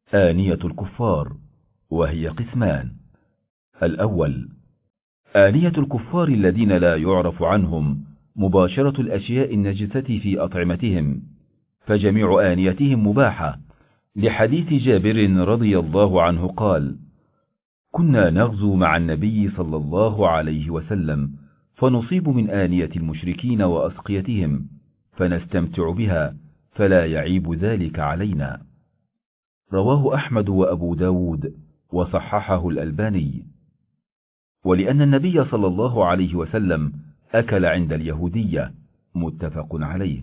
آنية الكفار، وهي قسمان: الأول آنية الكفار الذين لا يعرف عنهم مباشرة الأشياء النجسة في أطعمتهم، فجميع آنيتهم مباحة، لحديث جابر رضي الله عنه قال: كنا نغزو مع النبي صلى الله عليه وسلم، فنصيب من آنية المشركين وأسقيتهم، فنستمتع بها، فلا يعيب ذلك علينا. رواه أحمد وأبو داود وصححه الألباني. ولأن النبي صلى الله عليه وسلم أكل عند اليهودية، متفق عليه.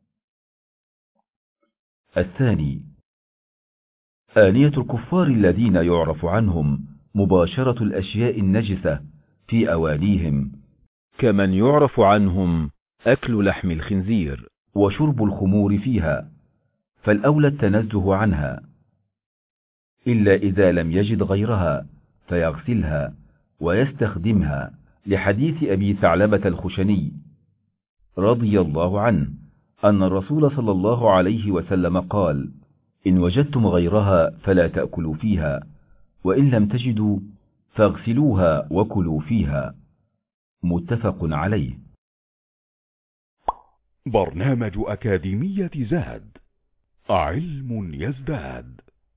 الثاني آنية الكفار الذين يعرف عنهم مباشرة الأشياء النجسة في أوانيهم، كمن يعرف عنهم أكل لحم الخنزير وشرب الخمور فيها، فالأولى التنزه عنها، إلا إذا لم يجد غيرها فيغسلها ويستخدمها، لحديث أبي ثعلبة الخشني رضي الله عنه أن الرسول صلى الله عليه وسلم قال: إن وجدتم غيرها فلا تأكلوا فيها، وإن لم تجدوا فاغسلوها وكلوا فيها، متفق عليه. برنامج أكاديمية زاد، علم يزداد.